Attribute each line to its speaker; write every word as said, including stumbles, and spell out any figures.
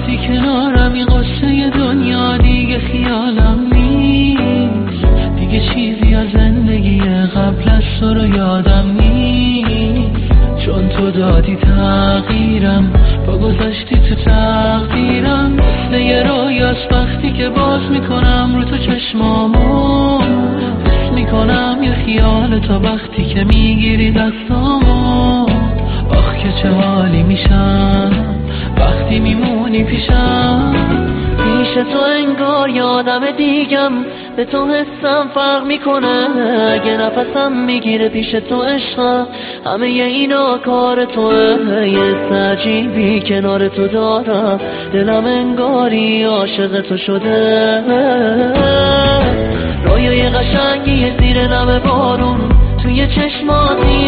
Speaker 1: وقتی کنارم این قصه دنیا دیگه خیالم نیست، دیگه چیزی از زندگی قبل از تو رو یادم نیست، چون تو دادی تغییرم، با گذاشتی تو تقدیرم. مثل یه رویاست وقتی که باز میکنم رو تو چشمامو، حس میکنم یه خیال تا وقتی که میگیری دستامو. آخ که چه حالی میشم وقتی میمونی پیشم، پیش تو انگار یادم دیگم، به تو حسم فرق میکنه، اگه نفسم میگیره پیش تو عشقم، همه اینا کار توه، یه عجیبی کنار تو دارم، دلم انگاری عاشق تو شده. رویای قشنگی زیر نم بارون توی چشماتی